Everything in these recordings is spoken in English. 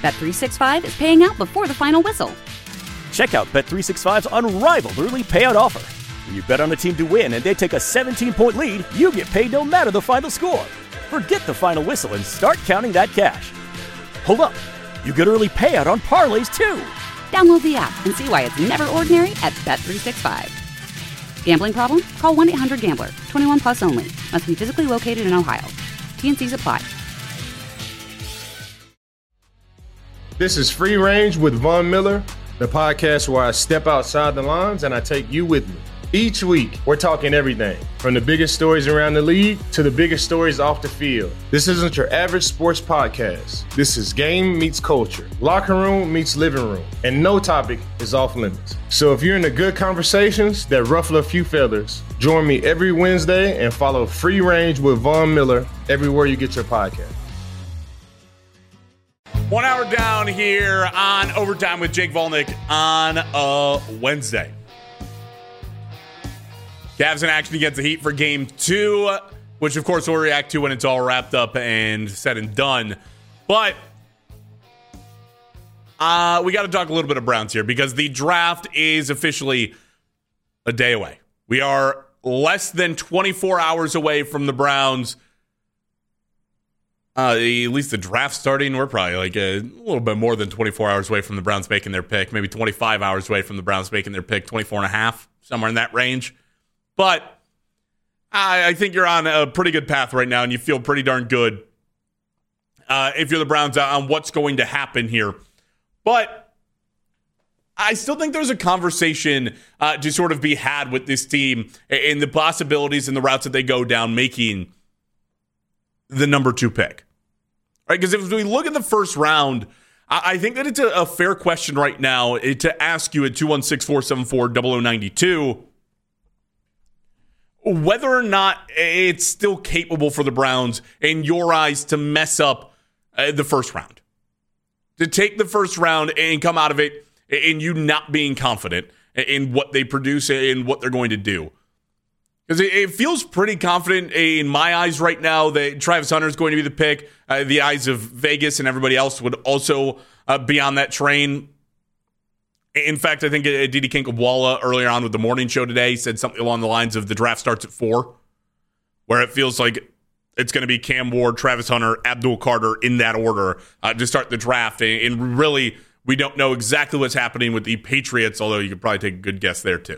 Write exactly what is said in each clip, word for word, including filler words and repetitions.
Bet three sixty-five is paying out before the final whistle. Check out Bet three sixty-five's unrivaled early payout offer. When you bet on a team to win and they take a seventeen-point lead, you get paid no matter the final score. Forget the final whistle and start counting that cash. Hold up. You get early payout on parlays, too. Download the app and see why it's never ordinary at Bet three sixty-five. Gambling problem? Call one eight hundred gambler. twenty-one plus only. Must be physically located in Ohio. T N Cs apply. This is Free Range with Von Miller, the podcast where I step outside the lines and I take you with me. Each week, we're talking everything from the biggest stories around the league to the biggest stories off the field. This isn't your average sports podcast. This is game meets culture, locker room meets living room, and no topic is off limits. So if you're into good conversations that ruffle a few feathers, join me every Wednesday and follow Free Range with Von Miller everywhere you get your podcast. One hour down here on Overtime with Jake Volnick on a Wednesday. Cavs in action against the Heat for game two, which of course we'll react to when it's all wrapped up and said and done. But uh, we got to talk a little bit of Browns here because the draft is officially a day away. We are less than twenty-four hours away from the Browns. Uh, at least the draft starting. We're probably like a, a little bit more than twenty-four hours away from the Browns making their pick. Maybe twenty-five hours away from the Browns making their pick. twenty-four and a half, somewhere in that range. But I, I think you're on a pretty good path right now, and you feel pretty darn good uh, if you're the Browns on what's going to happen here. But I still think there's a conversation uh, to sort of be had with this team and the possibilities and the routes that they go down making the number two pick. Right? Because if we look at the first round, I, I think that it's a, a fair question right now to ask you at two one six, four seven four, zero zero nine two whether or not it's still capable for the Browns in your eyes to mess up uh, the first round. To take the first round and come out of it and you not being confident in what they produce and what they're going to do. Because it, it feels pretty confident in my eyes right now that Travis Hunter is going to be the pick. Uh, the eyes of Vegas and everybody else would also uh, be on that train. In fact, I think Didi Kinkawalla earlier on with the morning show today said something along the lines of the draft starts at four, where it feels like it's going to be Cam Ward, Travis Hunter, Abdul Carter in that order uh, to start the draft. And really, we don't know exactly what's happening with the Patriots, although you could probably take a good guess there too.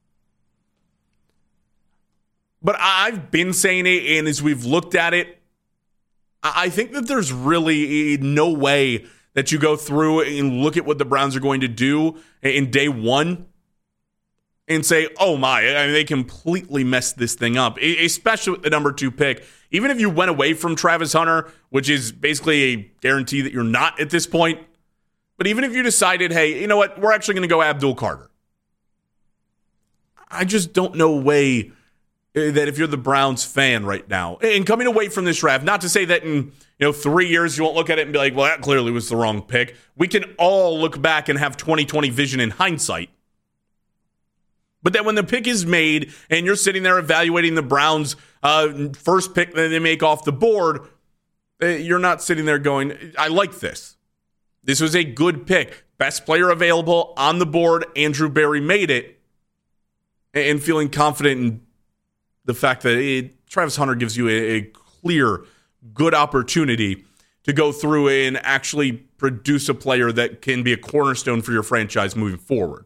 But I've been saying it, and as we've looked at it, I think that there's really no way that you go through and look at what the Browns are going to do in day one and say, oh my, I mean, they completely messed this thing up, especially with the number two pick. Even if you went away from Travis Hunter, which is basically a guarantee that you're not at this point, but even if you decided, hey, you know what, we're actually going to go Abdul Carter. I just don't know a way that if you're the Browns fan right now, and coming away from this draft, not to say that in you know three years you won't look at it and be like, well, that clearly was the wrong pick. We can all look back and have twenty twenty vision in hindsight. But then when the pick is made and you're sitting there evaluating the Browns' uh, first pick that they make off the board, you're not sitting there going, I like this. This was a good pick. Best player available on the board. Andrew Berry made it. And feeling confident in the fact that it, Travis Hunter gives you a, a clear, good opportunity to go through and actually produce a player that can be a cornerstone for your franchise moving forward.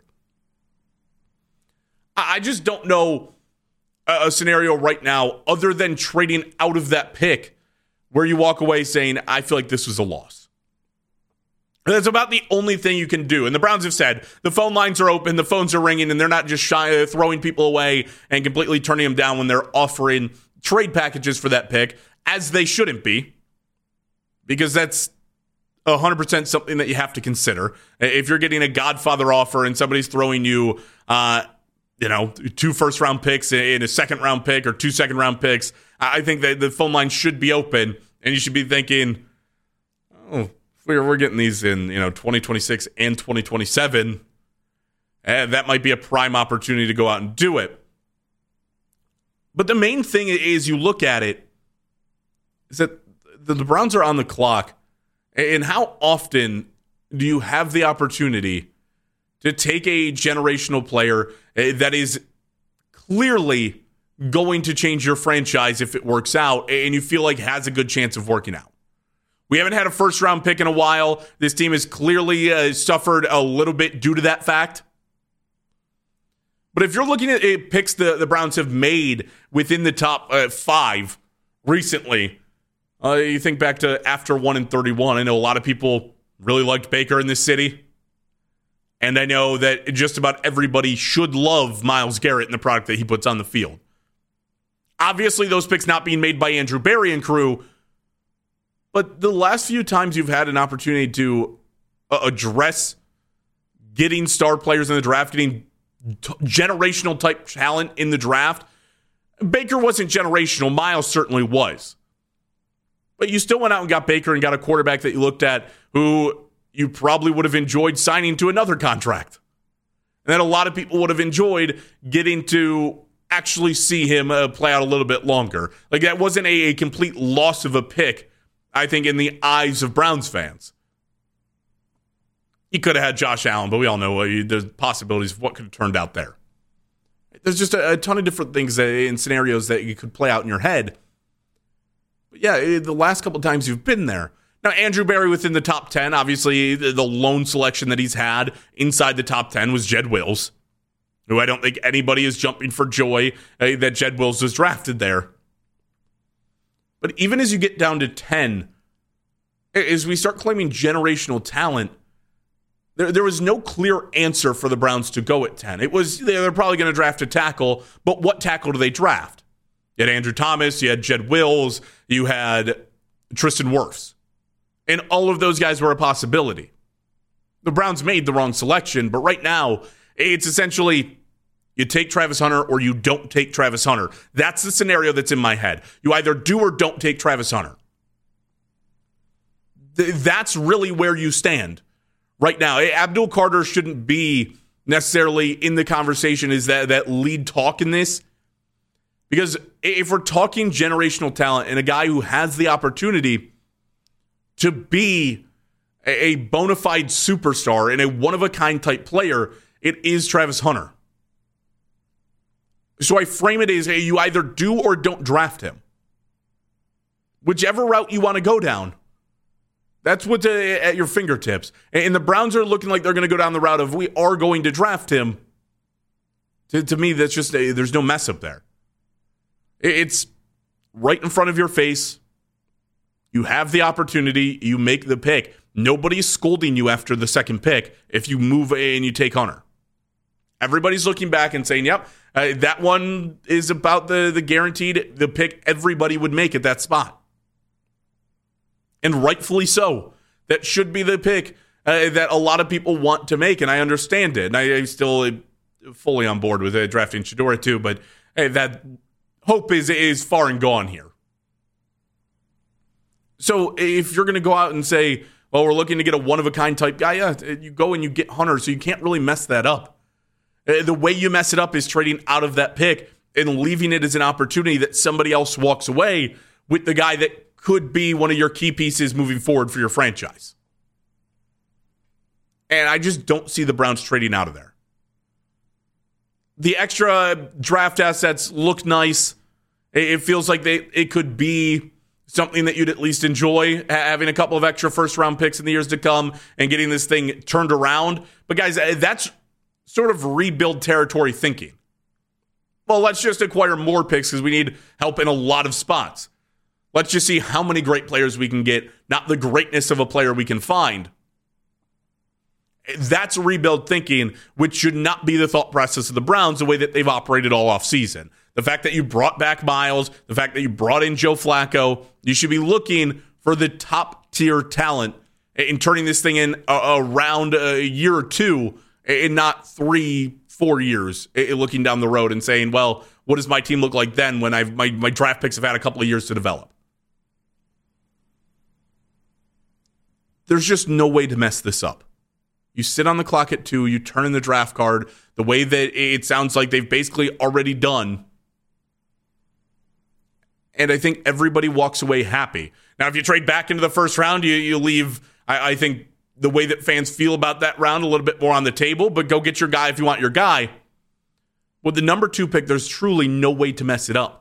I just don't know a, a scenario right now other than trading out of that pick where you walk away saying, I feel like this was a loss. That's about the only thing you can do. And the Browns have said the phone lines are open, the phones are ringing, and they're not just shy, throwing people away and completely turning them down when they're offering trade packages for that pick, as they shouldn't be, because that's one hundred percent something that you have to consider. If you're getting a Godfather offer and somebody's throwing you, uh, you know, two first-round picks in a second-round pick or two second-round picks, I think that the phone line should be open, and you should be thinking, oh, We're we're getting these in, you know, twenty twenty-six and twenty twenty-seven. And that might be a prime opportunity to go out and do it. But the main thing is you look at it is that the, the Browns are on the clock And how often do you have the opportunity to take a generational player that is clearly going to change your franchise if it works out, and you feel like has a good chance of working out? We haven't had a first-round pick in a while. This team has clearly uh, suffered a little bit due to that fact. But if you're looking at uh, picks the, the Browns have made within the top uh, five recently, uh, you think back to after one and thirty-one. I know a lot of people really liked Baker in this city. And I know that just about everybody should love Myles Garrett and the product that he puts on the field. Obviously, those picks not being made by Andrew Berry and crew, but the last few times you've had an opportunity to uh, address getting star players in the draft, getting t- generational type talent in the draft, Baker wasn't generational. Myles certainly was. But you still went out and got Baker and got a quarterback that you looked at who you probably would have enjoyed signing to another contract. And then a lot of people would have enjoyed getting to actually see him uh, play out a little bit longer. Like, that wasn't a, a complete loss of a pick, I think, in the eyes of Browns fans. He could have had Josh Allen, but we all know uh, there's possibilities of what could have turned out there. There's just a, a ton of different things that, in scenarios that you could play out in your head. But yeah, the last couple times you've been there. Now, Andrew Berry within the top ten, obviously the, the lone selection that he's had inside the top ten was Jed Wills, who I don't think anybody is jumping for joy uh, that Jed Wills was drafted there. But even as you get down to ten, as we start claiming generational talent, there, there was no clear answer for the Browns to go at ten. It was, they're probably going to draft a tackle, but what tackle do they draft? You had Andrew Thomas, you had Jed Wills, you had Tristan Wirfs. And all of those guys were a possibility. The Browns made the wrong selection, but right now, it's essentially you take Travis Hunter or you don't take Travis Hunter. That's the scenario that's in my head. You either do or don't take Travis Hunter. Th- that's really where you stand right now. Abdul Carter shouldn't be necessarily in the conversation as that, that lead talk in this. Because if we're talking generational talent and a guy who has the opportunity to be a bona fide superstar and a one-of-a-kind type player, it is Travis Hunter. So I frame it as, hey, you either do or don't draft him. Whichever route you want to go down, that's what's at your fingertips. And the Browns are looking like they're going to go down the route of, we are going to draft him. To, to me, that's just, a, there's no mess up there. It's right in front of your face. You have the opportunity. You make the pick. Nobody's scolding you after the second pick if you move and you take Hunter. Everybody's looking back and saying, yep, uh, that one is about the, the guaranteed the pick everybody would make at that spot. And rightfully so. That should be the pick uh, that a lot of people want to make, and I understand it. And I, I'm still uh, fully on board with uh, drafting Shedeur too, but hey, that hope is is far and gone here. So if you're going to go out and say, well, we're looking to get a one-of-a-kind type guy, yeah, you go and you get Hunter, so you can't really mess that up. The way you mess it up is trading out of that pick and leaving it as an opportunity that somebody else walks away with the guy that could be one of your key pieces moving forward for your franchise. And I just don't see the Browns trading out of there. The extra draft assets look nice. It feels like they it could be something that you'd at least enjoy, having a couple of extra first-round picks in the years to come and getting this thing turned around. But, guys, that's sort of rebuild territory thinking. Well, let's just acquire more picks because we need help in a lot of spots. Let's just see how many great players we can get, not the greatness of a player we can find. That's rebuild thinking, which should not be the thought process of the Browns, the way that they've operated all offseason. The fact that you brought back Myles, the fact that you brought in Joe Flacco, you should be looking for the top-tier talent in turning this thing in around a year or two and not three, four years looking down the road and saying, well, what does my team look like then when I've my, my draft picks have had a couple of years to develop? There's just no way to mess this up. You sit on the clock at two, you turn in the draft card the way that it sounds like they've basically already done. And I think everybody walks away happy. Now, if you trade back into the first round, you, you leave, I, I think, the way that fans feel about that round a little bit more on the table, but go get your guy if you want your guy. With the number two pick, there's truly no way to mess it up.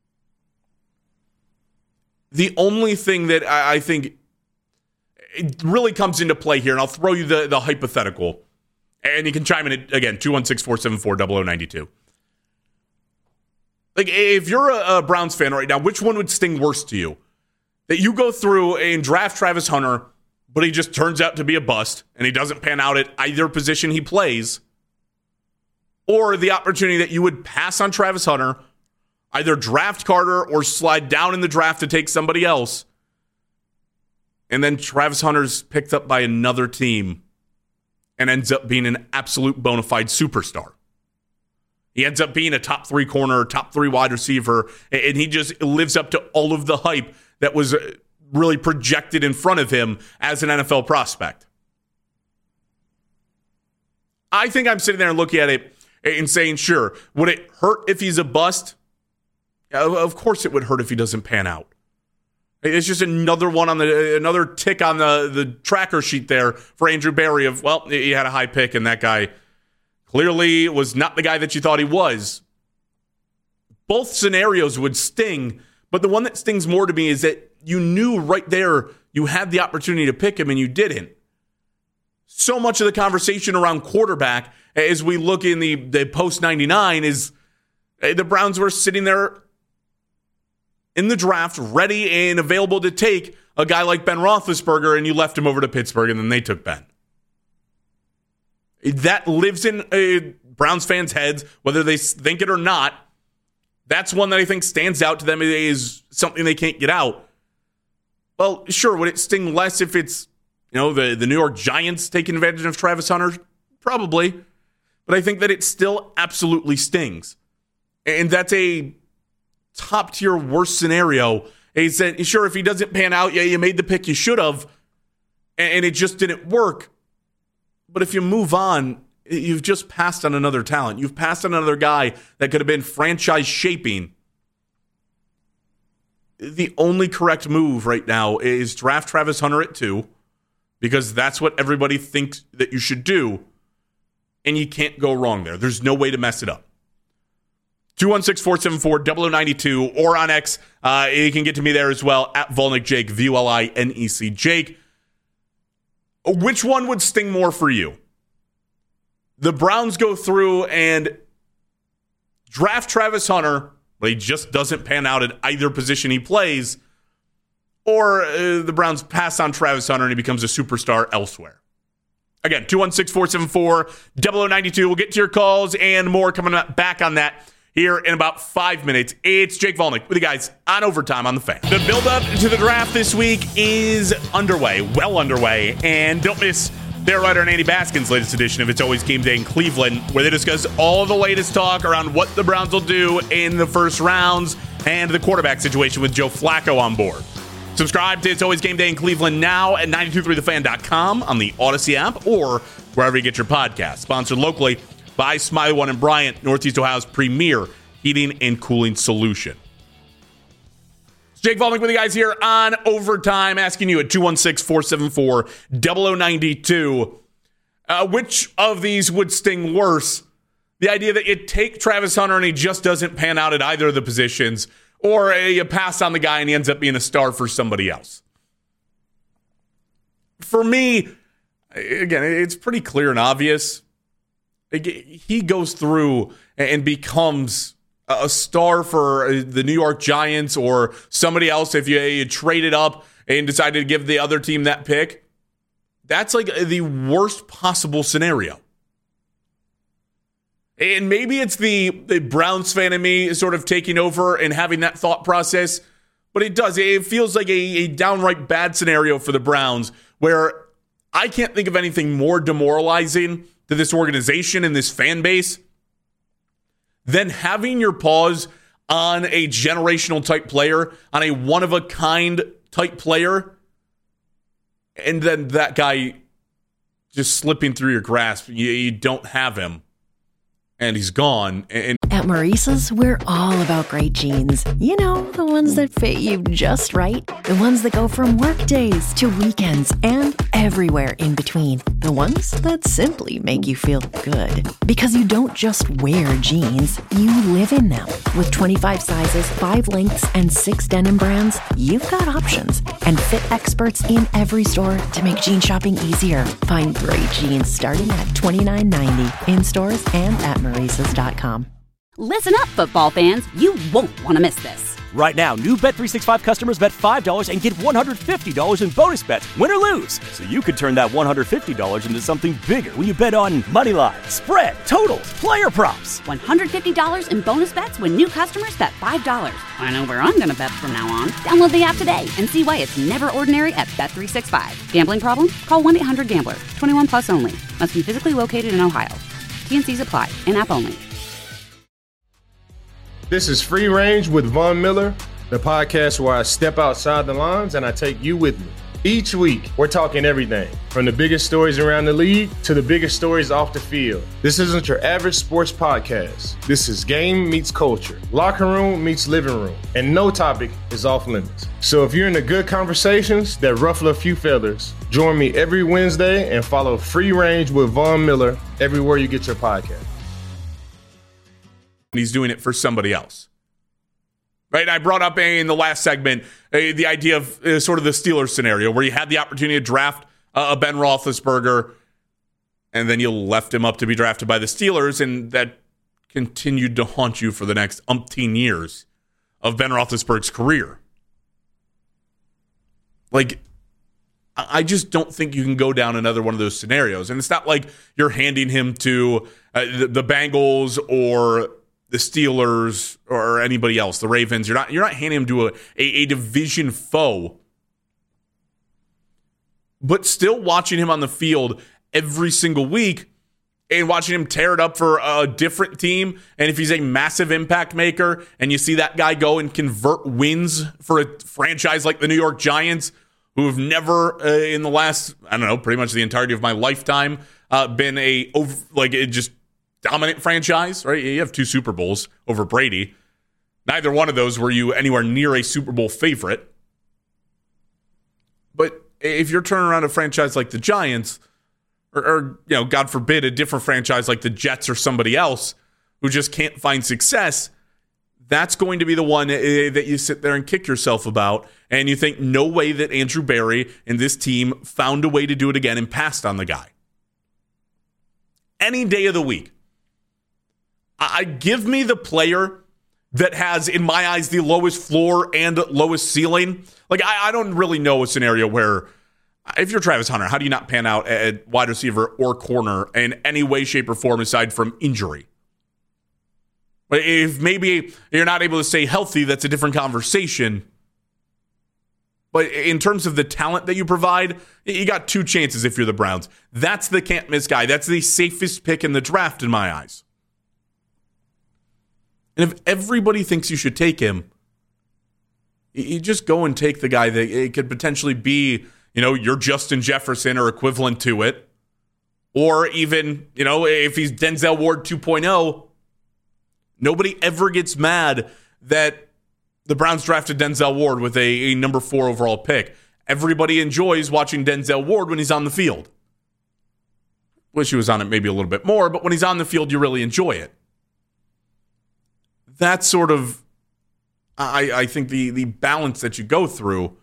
The only thing that I, I think it really comes into play here, and I'll throw you the, the hypothetical, and you can chime in again, two one six, four seven four, zero zero nine two. Like, if you're a, a Browns fan right now, which one would sting worse to you? That you go through and draft Travis Hunter, but he just turns out to be a bust, and he doesn't pan out at either position he plays, or the opportunity that you would pass on Travis Hunter, either draft Carter or slide down in the draft to take somebody else, and then Travis Hunter's picked up by another team and ends up being an absolute bona fide superstar. He ends up being a top three corner, top three wide receiver, and he just lives up to all of the hype that was really projected in front of him as an N F L prospect. I think I'm sitting there and looking at it and saying, sure, would it hurt if he's a bust? Of course it would hurt if he doesn't pan out. It's just another one on the another tick on the, the tracker sheet there for Andrew Berry of, well, he had a high pick and that guy clearly was not the guy that you thought he was. Both scenarios would sting, but the one that stings more to me is that you knew right there you had the opportunity to pick him and you didn't. So much of the conversation around quarterback as we look in the, the post ninety-nine is the Browns were sitting there in the draft, ready and available to take a guy like Ben Roethlisberger, and you left him over to Pittsburgh, and then they took Ben. That lives in uh, Browns fans' heads, whether they think it or not. That's one that I think stands out to them is something they can't get out. Well, sure, would it sting less if it's, you know, the, the New York Giants taking advantage of Travis Hunter? Probably. But I think that it still absolutely stings. And that's a top-tier worst scenario. He said, sure, if he doesn't pan out, yeah, you made the pick you should have, and it just didn't work. But if you move on, you've just passed on another talent. You've passed on another guy that could have been franchise-shaping. The only correct move right now is draft Travis Hunter at two, because that's what everybody thinks that you should do, and you can't go wrong there. There's no way to mess it up. two one six, four seven four, zero zero nine two, or on X. Uh, you can get to me there as well, at Volnik Jake, V U L I N E C Jake. Which one would sting more for you? The Browns go through and draft Travis Hunter, but he just doesn't pan out at either position he plays, or uh, the Browns pass on Travis Hunter and he becomes a superstar elsewhere. Again, two one six, four seven four, zero zero nine two. We'll get to your calls and more coming back on that here in about five minutes. It's Jake Volnik with you guys on Overtime on the Fan. The build-up to the draft this week is underway, well underway, and don't miss their writer and Andy Baskin's latest edition of It's Always Game Day in Cleveland, where they discuss all the latest talk around what the Browns will do in the first rounds and the quarterback situation with Joe Flacco on board. Subscribe to It's Always Game Day in Cleveland now at nine two three the fan dot com on the Odyssey app or wherever you get your podcasts. Sponsored locally by Smiley One in Bryant, Northeast Ohio's premier heating and cooling solution. It's Jake Volnik with you guys here on Overtime, asking you at two one six, four seven four, zero zero nine two, uh, which of these would sting worse? The idea that you take Travis Hunter and he just doesn't pan out at either of the positions, or uh, you pass on the guy and he ends up being a star for somebody else. For me, again, it's pretty clear and obvious. He goes through and becomes a star for the New York Giants or somebody else. If you, you traded up and decided to give the other team that pick, that's like the worst possible scenario. And maybe it's the, the Browns fan in me sort of taking over and having that thought process, but it does. It feels like a, a downright bad scenario for the Browns, where I can't think of anything more demoralizing to this organization and this fan base than having your paws on a generational type player, on a one-of-a-kind type player, and then that guy just slipping through your grasp. You, you don't have him, and he's gone. And At Maurice's, we're all about great jeans. You know, the ones that fit you just right. The ones that go from work days to weekends and everywhere in between. The ones that simply make you feel good. Because you don't just wear jeans, you live in them. With twenty-five sizes, five lengths, and six denim brands, you've got options. And fit experts in every store to make jean shopping easier. Find great jeans starting at twenty-nine ninety in stores and at Maurices dot com. Listen up, football fans. You won't want to miss this. Right now, new Bet three sixty-five customers bet five dollars and get one hundred fifty dollars in bonus bets, win or lose. So you could turn that one hundred fifty dollars into something bigger when you bet on money line, spread, totals, player props. one hundred fifty dollars in bonus bets when new customers bet five dollars. I know where I'm going to bet from now on. Download the app today and see why it's never ordinary at Bet three sixty-five. Gambling problem? Call one eight hundred gambler. twenty-one plus only. Must be physically located in Ohio. T N Cs apply. In-app only. This is Free Range with Von Miller, the podcast where I step outside the lines and I take you with me. Each week, we're talking everything from the biggest stories around the league to the biggest stories off the field. This isn't your average sports podcast. This is game meets culture, locker room meets living room, and no topic is off limits. So if you're into good conversations that ruffle a few feathers, join me every Wednesday and follow Free Range with Von Miller everywhere you get your podcast. He's doing it for somebody else. Right? I brought up in the last segment uh, the idea of uh, sort of the Steelers scenario where you had the opportunity to draft uh, a Ben Roethlisberger and then you left him up to be drafted by the Steelers, and that continued to haunt you for the next umpteen years of Ben Roethlisberger's career. Like, I just don't think you can go down another one of those scenarios. And it's not like you're handing him to uh, the, the Bengals or the Steelers or anybody else, the Ravens. You're not you're not handing him to a, a, a division foe. But still watching him on the field every single week and watching him tear it up for a different team. And if he's a massive impact maker and you see that guy go and convert wins for a franchise like the New York Giants, who have never uh, in the last, I don't know, pretty much the entirety of my lifetime, uh, been a over, like a just dominant franchise, right? You have two Super Bowls over Brady. Neither one of those were you anywhere near a Super Bowl favorite. But if you're turning around a franchise like the Giants, or, or you know, God forbid, a different franchise like the Jets or somebody else who just can't find success, that's going to be the one that you sit there and kick yourself about, and you think no way that Andrew Berry and this team found a way to do it again and passed on the guy. Any day of the week. I give me the player that has, in my eyes, the lowest floor and lowest ceiling. Like, I, I don't really know a scenario where, if you're Travis Hunter, how do you not pan out at wide receiver or corner in any way, shape, or form aside from injury? But if maybe you're not able to stay healthy, that's a different conversation. But in terms of the talent that you provide, you got two chances if you're the Browns. That's the can't-miss guy. That's the safest pick in the draft in my eyes. And if everybody thinks you should take him, you just go and take the guy that it could potentially be, you know, your Justin Jefferson or equivalent to it. Or even, you know, if he's Denzel Ward two point oh, nobody ever gets mad that the Browns drafted Denzel Ward with a, a number four overall pick. Everybody enjoys watching Denzel Ward when he's on the field. Wish he was on it maybe a little bit more, but when he's on the field, you really enjoy it. That's sort of, I, I think, the, the balance that you go through.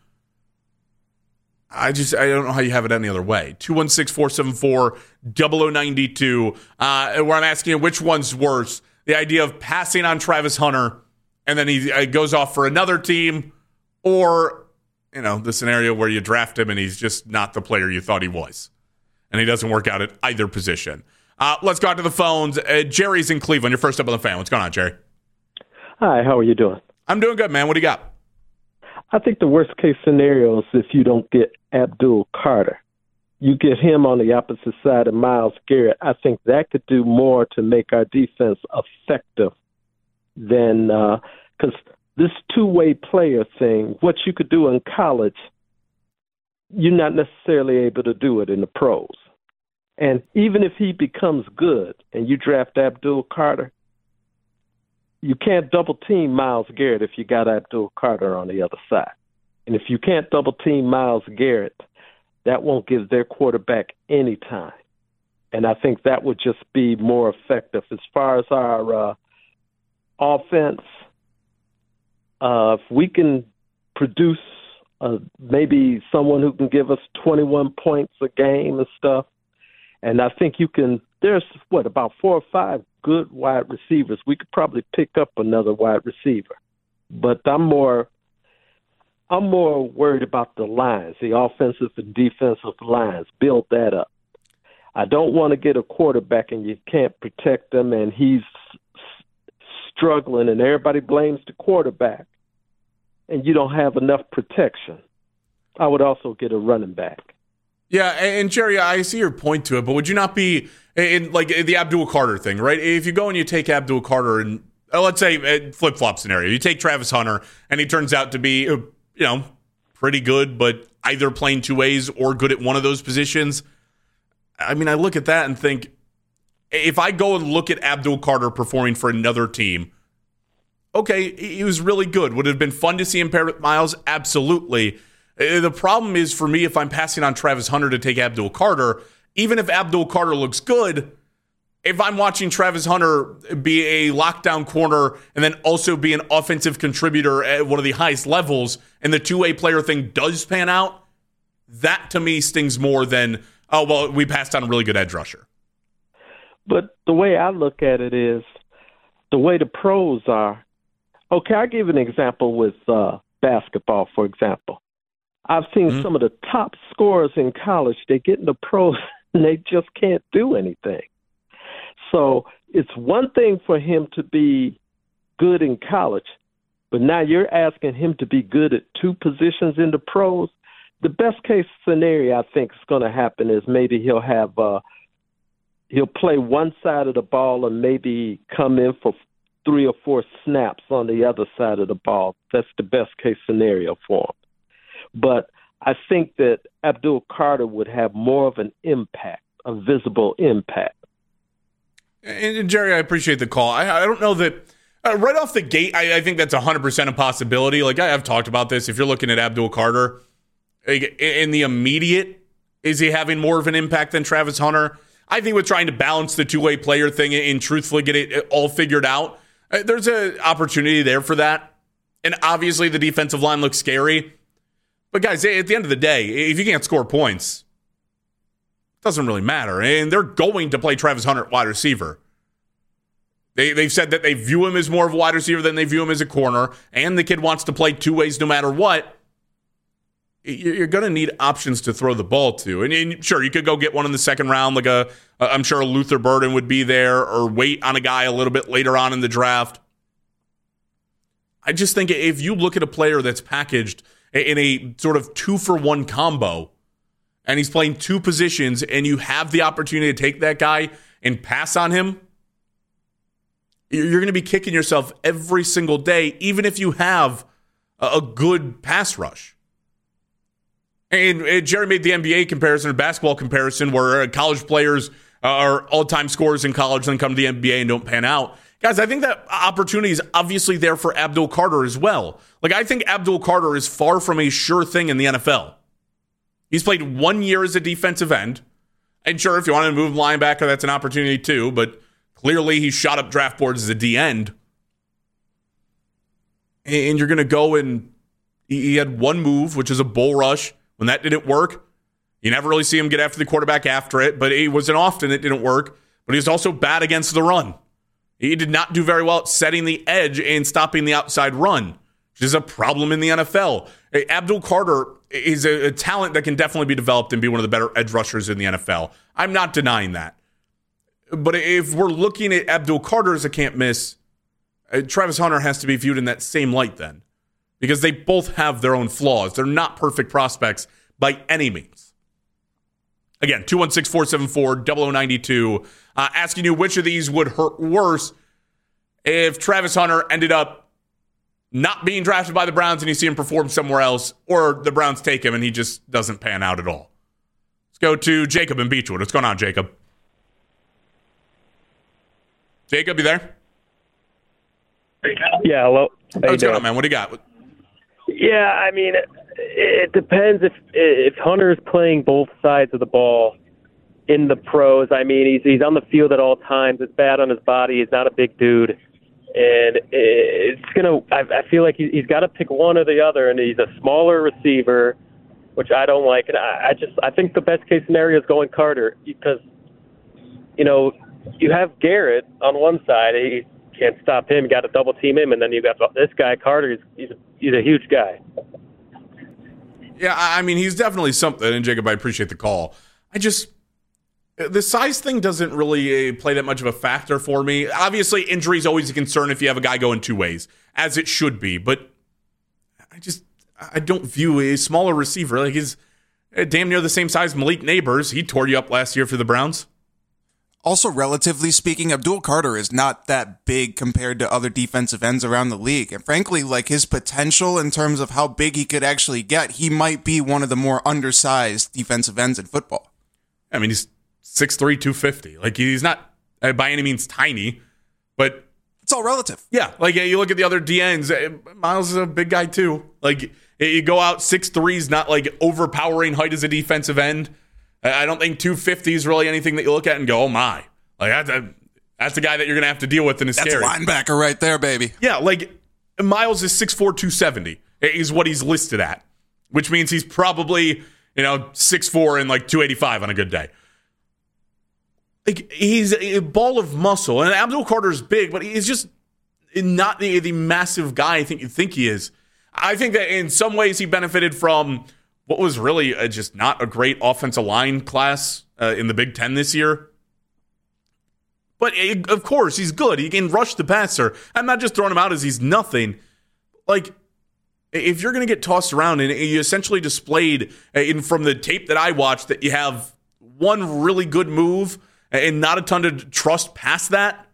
I just, I don't know how you have it any other way. two one six, four seven four, zero zero nine two, uh, where I'm asking you which one's worse. The idea of passing on Travis Hunter and then he uh, goes off for another team, or, you know, the scenario where you draft him and he's just not the player you thought he was. And he doesn't work out at either position. Uh, let's go out to the phones. Uh, Jerry's in Cleveland. You're first up on the fan. What's going on, Jerry? Hi, how are you doing? I'm doing good, man. What do you got? I think the worst case scenario is if you don't get Abdul Carter. You get him on the opposite side of Myles Garrett. I think that could do more to make our defense effective than because uh, this two-way player thing, what you could do in college, you're not necessarily able to do it in the pros. And even if he becomes good and you draft Abdul Carter, you can't double team Myles Garrett if you got Abdul Carter on the other side. And if you can't double team Myles Garrett, that won't give their quarterback any time. And I think that would just be more effective. As far as our uh, offense, uh, if we can produce uh, maybe someone who can give us twenty-one points a game and stuff, and I think you can, there's, what, about four or five good wide receivers. We could probably pick up another wide receiver. But I'm more I'm more worried about the lines, the offensive and defensive lines. Build that up. I don't want to get a quarterback and you can't protect them and he's struggling and everybody blames the quarterback and you don't have enough protection. I would also get a running back. Yeah, and Jerry, I see your point to it, but would you not be in like the Abdul Carter thing, right? If you go and you take Abdul Carter and uh, let's say a flip-flop scenario, you take Travis Hunter and he turns out to be, uh, you know, pretty good, but either playing two ways or good at one of those positions. I mean, I look at that and think, if I go and look at Abdul Carter performing for another team, okay, he was really good. Would it have been fun to see him pair with Myles? Absolutely. The problem is for me, if I'm passing on Travis Hunter to take Abdul Carter, even if Abdul Carter looks good, if I'm watching Travis Hunter be a lockdown corner and then also be an offensive contributor at one of the highest levels and the two-way player thing does pan out, that to me stings more than, oh, well, we passed on a really good edge rusher. But the way I look at it is the way the pros are. Okay, I'll give an example with uh, basketball, for example. I've seen mm-hmm. some of the top scorers in college. They get in the pros and they just can't do anything. So it's one thing for him to be good in college, but now you're asking him to be good at two positions in the pros. The best case scenario I think is going to happen is maybe he'll have uh, he'll play one side of the ball and maybe come in for three or four snaps on the other side of the ball. That's the best case scenario for him. But I think that Abdul Carter would have more of an impact, a visible impact. And, and Jerry, I appreciate the call. I, I don't know that uh, right off the gate, I, I think that's one hundred percent a possibility. Like I, I've talked about this. If you're looking at Abdul Carter, in the immediate, is he having more of an impact than Travis Hunter? I think with trying to balance the two-way player thing and truthfully get it all figured out, uh, there's an opportunity there for that. And obviously the defensive line looks scary. But guys, at the end of the day, if you can't score points, it doesn't really matter. And they're going to play Travis Hunter at wide receiver. They, they've said that they view him as more of a wide receiver than they view him as a corner. And the kid wants to play two ways no matter what. You're going to need options to throw the ball to. And, and sure, you could go get one in the second round, like a, I'm sure a Luther Burden would be there, or wait on a guy a little bit later on in the draft. I just think if you look at a player that's packaged in a sort of two-for-one combo, and he's playing two positions, and you have the opportunity to take that guy and pass on him, you're going to be kicking yourself every single day, even if you have a good pass rush. And, and Jerry made the N B A comparison, or basketball comparison, where college players are all-time scorers in college, then come to the N B A and don't pan out. Guys, I think that opportunity is obviously there for Abdul Carter as well. Like, I think Abdul Carter is far from a sure thing in the N F L. He's played one year as a defensive end. And sure, if you want to move linebacker, that's an opportunity too. But clearly, he shot up draft boards as a D end. And you're going to go and he had one move, which is a bull rush. When that didn't work, you never really see him get after the quarterback after it. But it wasn't often it didn't work. But he was also bad against the run. He did not do very well at setting the edge and stopping the outside run, which is a problem in the N F L. Abdul Carter is a, a talent that can definitely be developed and be one of the better edge rushers in the N F L. I'm not denying that. But if we're looking at Abdul Carter as a can't miss, uh, Travis Hunter has to be viewed in that same light then, because they both have their own flaws. They're not perfect prospects by any means. Again, two one six, four seven four, zero zero nine two, uh, asking you which of these would hurt worse if Travis Hunter ended up not being drafted by the Browns and you see him perform somewhere else, or the Browns take him and he just doesn't pan out at all. Let's go to Jacob in Beechwood. What's going on, Jacob? Jacob, you there? Yeah, hello. How What's going on, man? What do you got? Yeah, I mean, it, it depends if if Hunter's playing both sides of the ball in the pros. I mean, he's he's on the field at all times. It's bad on his body. He's not a big dude, and it's gonna. I, I feel like he, he's got to pick one or the other, and he's a smaller receiver, which I don't like. And I, I just I think the best case scenario is going Carter because, you know, you have Garrett on one side. He can't stop him. You got to double team him, and then you got this guy Carter. He's he's a, he's a huge guy. Yeah, I mean, he's definitely something. And Jacob, I appreciate the call. I just the size thing doesn't really play that much of a factor for me. Obviously, injury is always a concern if you have a guy going two ways, as it should be. But I just I don't view a smaller receiver like he's damn near the same size Malik Neighbors. He tore you up last year for the Browns. Also, relatively speaking, Abdul Carter is not that big compared to other defensive ends around the league. And frankly, like his potential in terms of how big he could actually get, he might be one of the more undersized defensive ends in football. I mean, he's six three, two fifty. Like, he's not uh, by any means tiny, but it's all relative. Yeah, like you look at the other D Ns, uh, Miles is a big guy too. Like, you go out six three is not like overpowering height as a defensive end. I don't think two fifty is really anything that you look at and go, oh my. Like, that's a, that's the guy that you're going to have to deal with and is that's scary. That's a linebacker right there, baby. Yeah, like, Miles is six four, two seventy is what he's listed at, which means he's probably, you know, six four and like two eighty-five on a good day. Like, he's a ball of muscle. And Abdul Carter's big, but he's just not the, the massive guy I think you think he is. I think that in some ways he benefited from what was really a, just not a great offensive line class uh, in the Big Ten this year. But, it, of course, he's good. He can rush the passer. I'm not just throwing him out as he's nothing. Like, if you're going to get tossed around and you essentially displayed in from the tape that I watched that you have one really good move and not a ton of trust past that,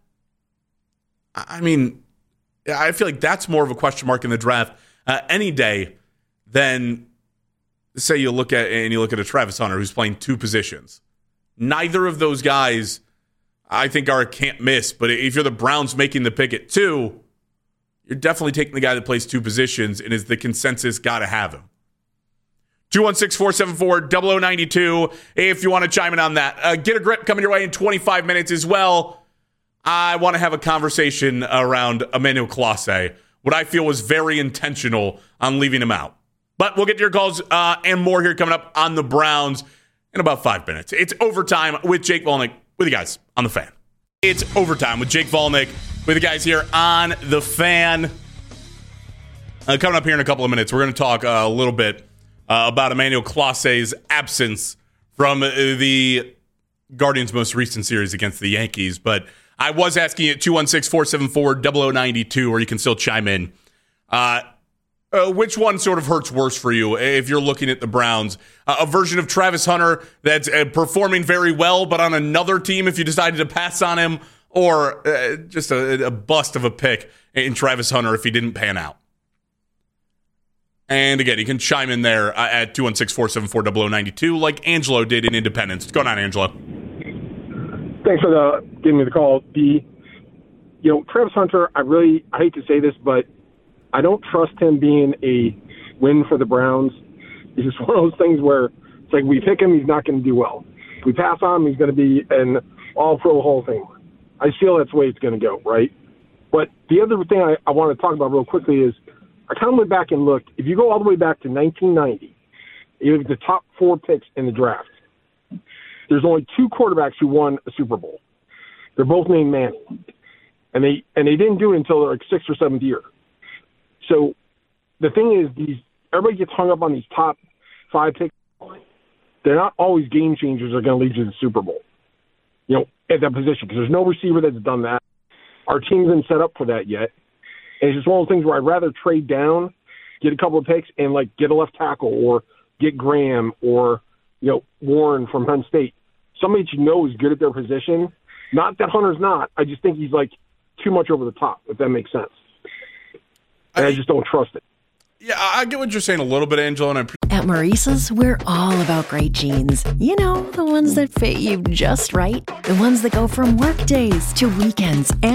I mean, I feel like that's more of a question mark in the draft uh, any day than, say, you look at and you look at a Travis Hunter who's playing two positions. Neither of those guys, I think, are a can't miss. But if you're the Browns making the pick at two, you're definitely taking the guy that plays two positions and is the consensus got to have him. two one six, four seven four, zero zero nine two if you want to chime in on that. Uh, get a grip coming your way in twenty-five minutes as well. I want to have a conversation around Emmanuel Clase, what I feel was very intentional on leaving him out. But we'll get to your calls uh, and more here coming up on the Browns in about five minutes. It's Overtime with Jake Volnick with you guys on The Fan. It's Overtime with Jake Volnick with you guys here on The Fan. Uh, coming up here in a couple of minutes, we're going to talk uh, a little bit uh, about Emmanuel Clase's absence from uh, the Guardians' most recent series against the Yankees. But I was asking you at two one six, four seven four, zero zero nine two, or you can still chime in. Uh, uh, which one sort of hurts worse for you if you're looking at the Browns? Uh, a version of Travis Hunter that's uh, performing very well, but on another team if you decided to pass on him, or uh, just a, a bust of a pick in Travis Hunter if he didn't pan out? And again, you can chime in there uh, at two one six, four seven four, zero zero nine two like Angelo did in Independence. What's going on, Angelo? Thanks for the, giving me the call. The, you know, Travis Hunter, I really, I hate to say this, but I don't trust him being a win for the Browns. It's just one of those things where it's like we pick him, he's not going to do well. If we pass on him, he's going to be an all-pro Hall of Famer. I feel that's the way it's going to go, right? But the other thing I, I want to talk about real quickly is I kind of went back and looked. If you go all the way back to nineteen ninety, you look at the top four picks in the draft. There's only two quarterbacks who won a Super Bowl. They're both named Manning. And they and they didn't do it until their like sixth or seventh year. So the thing is, these everybody gets hung up on these top five picks. They're not always game changers that are going to lead you to the Super Bowl, you know, at that position, because there's no receiver that's done that. Our team isn't set up for that yet. And it's just one of those things where I'd rather trade down, get a couple of picks, and, like, get a left tackle or get Graham or, you know, Warren from Penn State. Somebody that you know is good at their position. Not that Hunter's not. I just think he's, like, too much over the top, if that makes sense. And I, I just don't trust it. Yeah, I get what you're saying a little bit, Angelo. And I At Maurice's, we're all about great jeans. You know, the ones that fit you just right. The ones that go from work days to weekends and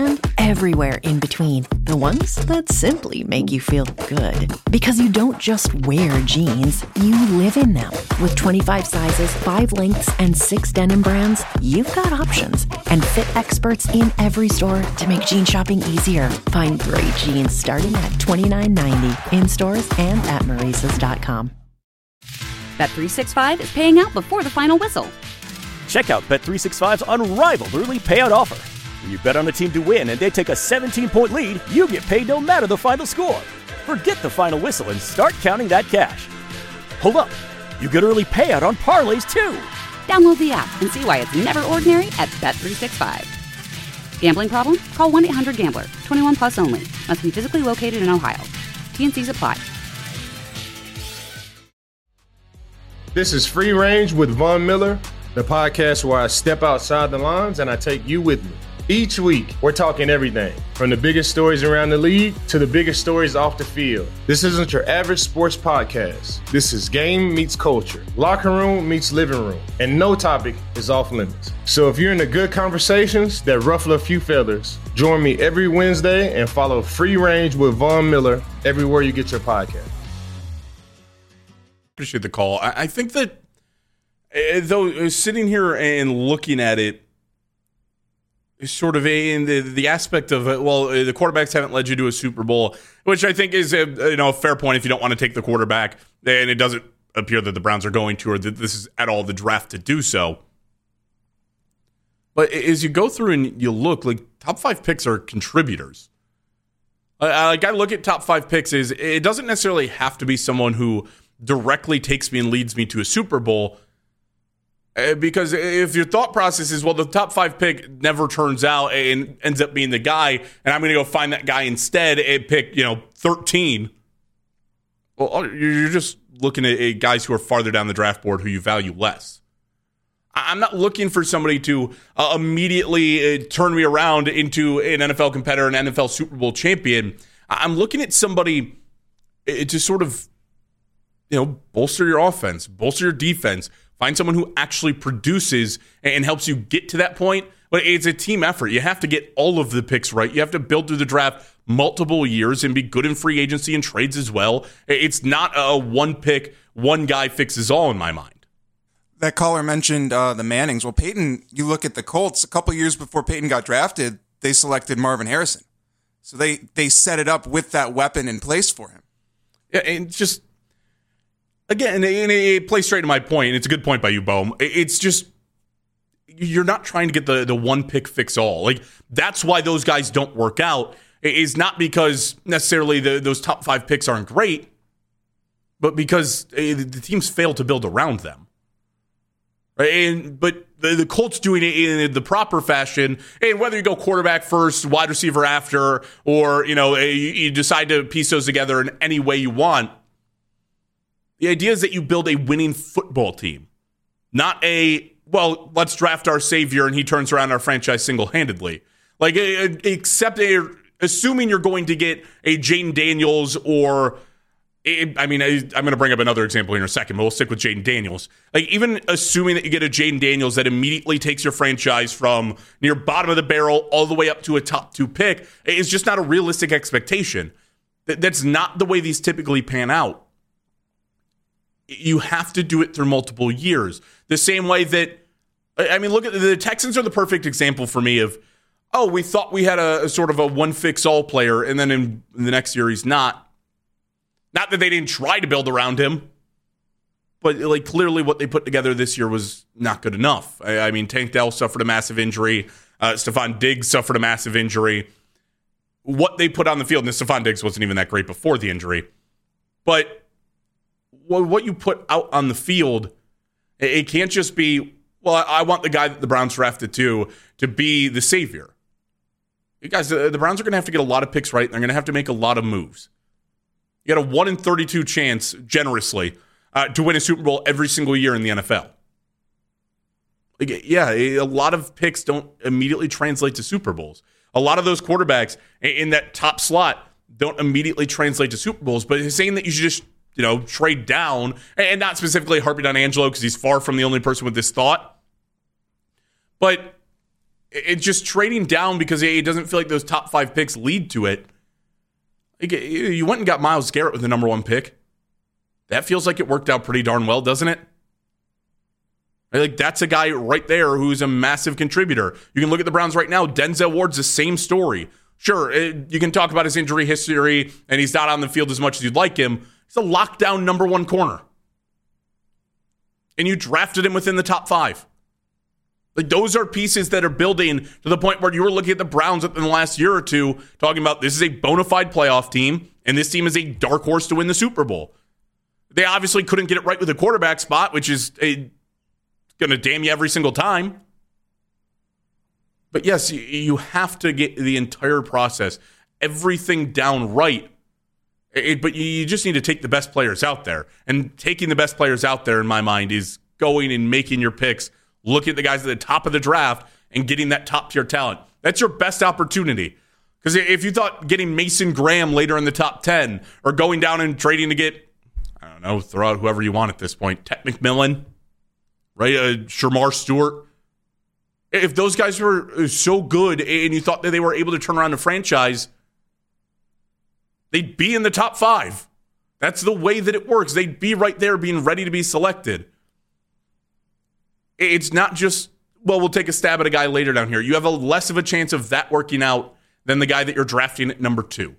everywhere in between. The ones that simply make you feel good. Because you don't just wear jeans, you live in them. With twenty-five sizes, five lengths, and six denim brands, you've got options. And fit experts in every store to make jean shopping easier. Find great jeans starting at twenty-nine ninety in stores and at Maurices dot com. Bet three sixty-five is paying out before the final whistle. Check out Bet three sixty-five's unrivaled early payout offer. When you bet on a team to win and they take a seventeen-point lead, you get paid no matter the final score. Forget the final whistle and start counting that cash. Hold up. You get early payout on parlays, too. Download the app and see why it's never ordinary at Bet three sixty-five. Gambling problem? Call one eight hundred gambler. twenty-one plus only. Must be physically located in Ohio. T N Cs apply. This is Free Range with Von Miller, the podcast where I step outside the lines and I take you with me. Each week, we're talking everything from the biggest stories around the league to the biggest stories off the field. This isn't your average sports podcast. This is game meets culture, locker room meets living room, and no topic is off limits. So if you're into good conversations that ruffle a few feathers, join me every Wednesday and follow Free Range with Von Miller everywhere you get your podcast. Appreciate the call. I, I think that, uh, though, uh, sitting here and looking at it, sort of in the, the aspect of, well, the quarterbacks haven't led you to a Super Bowl, which I think is a, you know, a fair point if you don't want to take the quarterback, and it doesn't appear that the Browns are going to, or that this is at all the draft to do so. But as you go through and you look, like, top five picks are contributors. Uh, like, I look at top five picks, is it doesn't necessarily have to be someone who directly takes me and leads me to a Super Bowl. Uh, because if your thought process is, well, the top five pick never turns out and ends up being the guy, and I'm going to go find that guy instead and pick, you know, thirteen. Well, you're just looking at guys who are farther down the draft board who you value less. I'm not looking for somebody to uh, immediately uh, turn me around into an N F L competitor, an N F L Super Bowl champion. I'm looking at somebody uh, to sort of, you know, bolster your offense, bolster your defense. Find someone who actually produces and helps you get to that point. But it's a team effort. You have to get all of the picks right. You have to build through the draft multiple years and be good in free agency and trades as well. It's not a one pick, one guy fixes all in my mind. That caller mentioned uh, the Mannings. Well, Peyton, you look at the Colts, a couple years before Peyton got drafted, they selected Marvin Harrison. So they, they set it up with that weapon in place for him. Yeah, and just... Again, and it plays straight to my point, and it's a good point by you, Bohm. It's just, you're not trying to get the, the one pick fix all. Like, that's why those guys don't work out. It's not because necessarily the, those top five picks aren't great, but because the teams fail to build around them. Right? And, but the, the Colts doing it in the proper fashion, and whether you go quarterback first, wide receiver after, or, you know, you, you decide to piece those together in any way you want, the idea is that you build a winning football team, not a, well, let's draft our savior and he turns around our franchise single-handedly. Like, except a, assuming you're going to get a Jaden Daniels or, I mean, I'm going to bring up another example here in a second, but we'll stick with Jaden Daniels. Like, even assuming that you get a Jaden Daniels that immediately takes your franchise from near bottom of the barrel all the way up to a top two pick is just not a realistic expectation. That's not the way these typically pan out. You have to do it through multiple years. The same way that, I mean, look at the Texans are the perfect example for me of, oh, we thought we had a, a sort of a one-fix-all player, and then in, in the next year he's not. Not that they didn't try to build around him, but like clearly what they put together this year was not good enough. I, I mean, Tank Dell suffered a massive injury. Uh, Stephon Diggs suffered a massive injury. What they put on the field, and Stephon Diggs wasn't even that great before the injury, but what you put out on the field, it can't just be, well, I want the guy that the Browns drafted to to be the savior. You guys, the Browns are going to have to get a lot of picks right. They're going to have to make a lot of moves. You got a one in thirty-two chance, generously, uh, to win a Super Bowl every single year in the N F L. Like, yeah, a lot of picks don't immediately translate to Super Bowls. A lot of those quarterbacks in that top slot don't immediately translate to Super Bowls, but it's saying that you should just, you know, trade down, and not specifically harping on Angelo because he's far from the only person with this thought. But It's just trading down because it doesn't feel like those top five picks lead to it. You went and got Myles Garrett with the number one pick. That feels like it worked out pretty darn well, doesn't it? Like, that's a guy right there who's a massive contributor. You can look at the Browns right now. Denzel Ward's the same story. Sure, it, you can talk about his injury history, and he's not on the field as much as you'd like him. He's a lockdown number one corner. And you drafted him within the top five. Like, those are pieces that are building to the point where you were looking at the Browns in the last year or two, talking about this is a bona fide playoff team, and this team is a dark horse to win the Super Bowl. They obviously couldn't get it right with the quarterback spot, which is a going to damn you every single time. But yes, you have to get the entire process, everything down right. It, but you just need to take the best players out there. And taking the best players out there, in my mind, is going and making your picks, looking at the guys at the top of the draft and getting that top-tier talent. That's your best opportunity. Because if you thought getting Mason Graham later in the top ten or going down and trading to get, I don't know, throw out whoever you want at this point, Ted McMillan, right? Uh, Shamar Stewart. If those guys were so good and you thought that they were able to turn around the franchise, they'd be in the top five. That's the way that it works. They'd be right there being ready to be selected. It's not just, well, we'll take a stab at a guy later down here. You have a less of a chance of that working out than the guy that you're drafting at number two.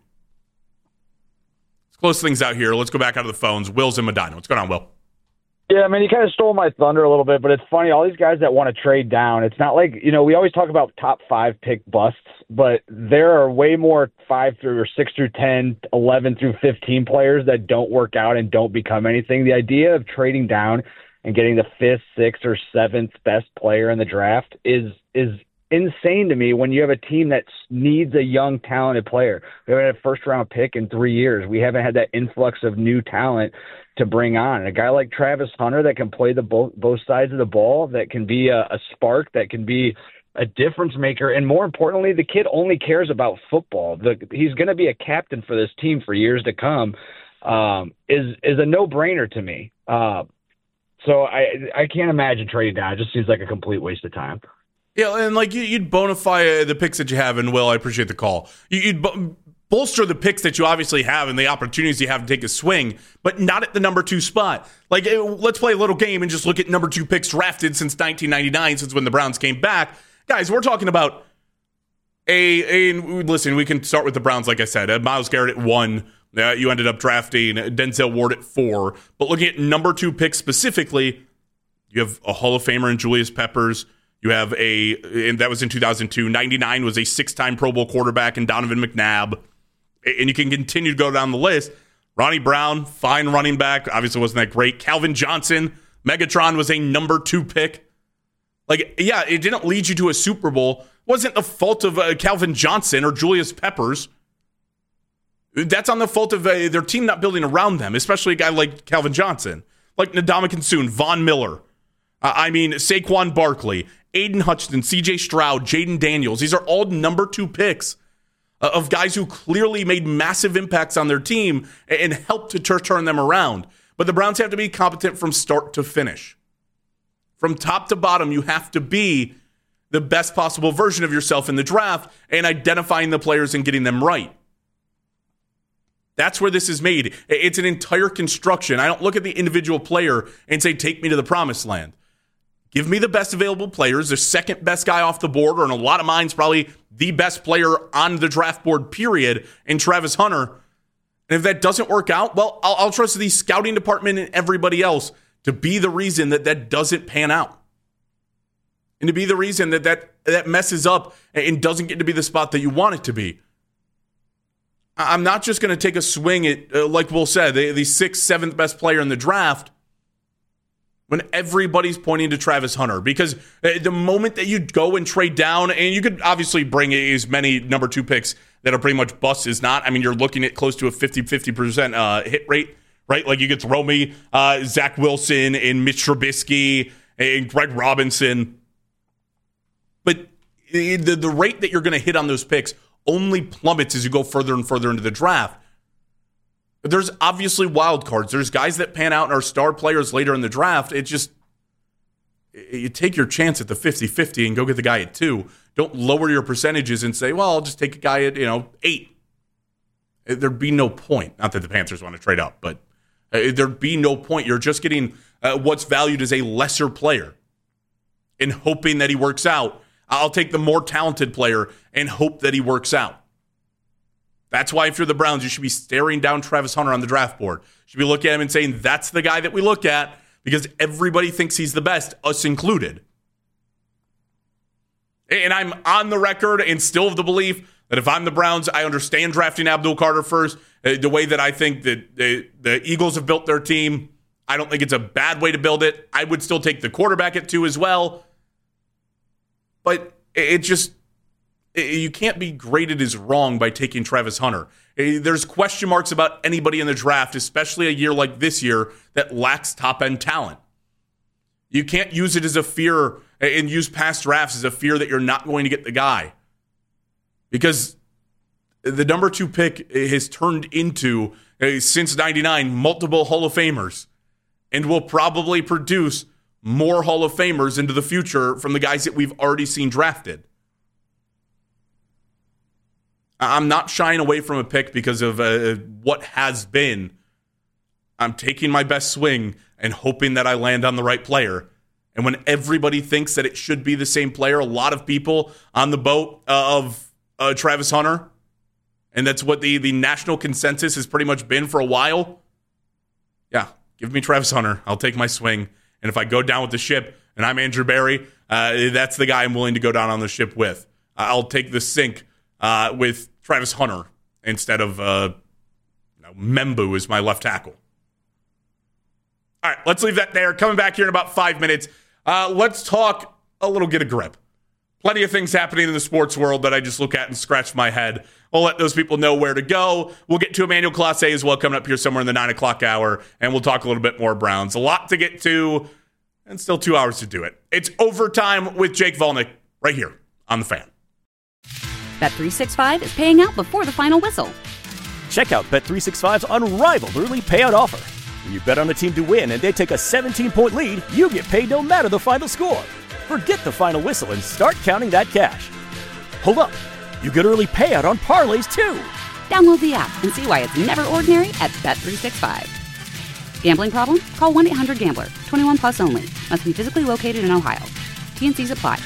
Let's close things out here. Let's go back out of the phones. Will's in Medina. What's going on, Will? Yeah, I mean, you kind of stole my thunder a little bit, but it's funny. All these guys that want to trade down, it's not like, you know, we always talk about top five pick busts, but there are way more five through or six through ten, eleven through fifteen players that don't work out and don't become anything. The idea of trading down and getting the fifth, sixth, or seventh best player in the draft is is insane to me when you have a team that needs a young, talented player. We haven't had a first-round pick in three years. We haven't had that influx of new talent to bring on. A guy like Travis Hunter that can play the both both sides of the ball, that can be a, a spark, that can be a difference maker, and more importantly, the kid only cares about football. The, he's going to be a captain for this team for years to come. Um, is is a no-brainer to me. Uh, so I I can't imagine trading down. It just seems like a complete waste of time. Yeah, and like you'd bonify the picks that you have, and Will, I appreciate the call. You'd bo- bolster the picks that you obviously have and the opportunities you have to take a swing, but not at the number two spot. Like, let's play a little game and just look at number two picks drafted since nineteen ninety-nine, since when the Browns came back. Guys, we're talking about a, a listen, we can start with the Browns, like I said. Uh, Myles Garrett at one. Uh, you ended up drafting Denzel Ward at four. But looking at number two picks specifically, you have a Hall of Famer in Julius Peppers. You have a, and that was in two thousand two. ninety-nine was a six-time Pro Bowl quarterback in Donovan McNabb. And you can continue to go down the list. Ronnie Brown, fine running back. Obviously wasn't that great. Calvin Johnson, Megatron was a number two pick. Like, yeah, it didn't lead you to a Super Bowl. It wasn't the fault of uh, Calvin Johnson or Julius Peppers. That's on the fault of uh, their team not building around them, especially a guy like Calvin Johnson. Like Ndamukong Suh, Von Miller. Uh, I mean, Saquon Barkley, Aiden Hutchinson, C J Stroud, Jaden Daniels. These are all number two picks uh, of guys who clearly made massive impacts on their team and, and helped to tur- turn them around. But the Browns have to be competent from start to finish. From top to bottom, you have to be the best possible version of yourself in the draft and identifying the players and getting them right. That's where this is made. It's an entire construction. I don't look at the individual player and say, take me to the promised land. Give me the best available players, the second best guy off the board, or in a lot of minds, probably the best player on the draft board, period, in Travis Hunter. And if that doesn't work out, well, I'll, I'll trust the scouting department and everybody else to be the reason that that doesn't pan out. And to be the reason that that, that messes up and doesn't get to be the spot that you want it to be. I'm not just going to take a swing at, uh, like Will said, the, the sixth, seventh best player in the draft when everybody's pointing to Travis Hunter. Because the moment that you go and trade down, and you could obviously bring as many number two picks that are pretty much busts as not. I mean, you're looking at close to a fifty percent uh, hit rate, right? Like you could throw me uh, Zach Wilson and Mitch Trubisky and Greg Robinson. But the, the rate that you're going to hit on those picks only plummets as you go further and further into the draft. There's obviously wild cards. There's guys that pan out and are star players later in the draft. It just, you take your chance at the fifty-fifty and go get the guy at two. Don't lower your percentages and say, well, I'll just take a guy at, you know, eight. There'd be no point. Not that the Panthers want to trade up, but there'd be no point. You're just getting uh, what's valued as a lesser player and hoping that he works out. I'll take the more talented player and hope that he works out. That's why if you're the Browns, you should be staring down Travis Hunter on the draft board. You should be looking at him and saying, that's the guy that we look at because everybody thinks he's the best, us included. And I'm on the record and still of the belief that if I'm the Browns, I understand drafting Abdul Carter first. Uh, the way that I think that the, the Eagles have built their team, I don't think it's a bad way to build it. I would still take the quarterback at two as well. But it just, it, you can't be graded as wrong by taking Travis Hunter. There's question marks about anybody in the draft, especially a year like this year that lacks top-end talent. You can't use it as a fear and use past drafts as a fear that you're not going to get the guy. Because the number two pick has turned into, uh, since ninety-nine, multiple Hall of Famers and will probably produce more Hall of Famers into the future from the guys that we've already seen drafted. I'm not shying away from a pick because of uh, what has been. I'm taking my best swing and hoping that I land on the right player. And when everybody thinks that it should be the same player, a lot of people on the boat uh, of uh, Travis Hunter, and that's what the, the national consensus has pretty much been for a while. Yeah, give me Travis Hunter. I'll take my swing. And if I go down with the ship and I'm Andrew Berry, uh, that's the guy I'm willing to go down on the ship with. I'll take the sink uh, with Travis Hunter instead of uh, you know, Membu as my left tackle. All right, let's leave that there. Coming back here in about five minutes, uh, let's talk a little get a grip. Plenty of things happening in the sports world that I just look at and scratch my head. I'll let those people know where to go. We'll get to Emmanuel Clase as well coming up here somewhere in the nine o'clock hour, and we'll talk a little bit more Browns. A lot to get to, and still two hours to do it. It's Overtime with Jake Volnick right here on The Fan. Bet three sixty-five is paying out before the final whistle. Check out Bet three sixty-five's unrivaled early payout offer. When you bet on a team to win and they take a seventeen-point lead, you get paid no matter the final score. Forget the final whistle and start counting that cash. Hold up. You get early payout on parlays, too. Download the app and see why it's never ordinary at Bet three sixty-five. Gambling problem? Call one eight hundred gambler. twenty-one plus only. Must be physically located in Ohio. T N Cs apply.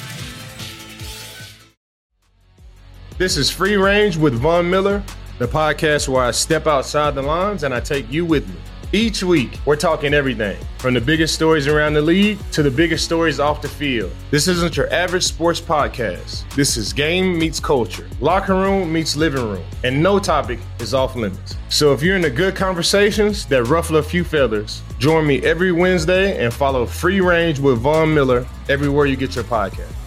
This is Free Range with Von Miller, the podcast where I step outside the lines and I take you with me. Each week, we're talking everything from the biggest stories around the league to the biggest stories off the field. This isn't your average sports podcast. This is game meets culture, locker room meets living room, and no topic is off limits. So if you're into good conversations that ruffle a few feathers, join me every Wednesday and follow Free Range with Von Miller everywhere you get your podcast.